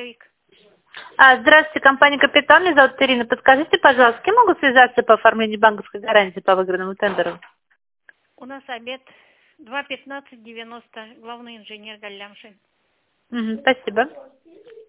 поисковик. Здравствуйте, компания «Капитал». Меня зовут Ирина. Подскажите, пожалуйста, с кем могу связаться по оформлению банковской гарантии по выигранному тендеру? У нас обед 2:15:90. Главный инженер Галямшин. Спасибо.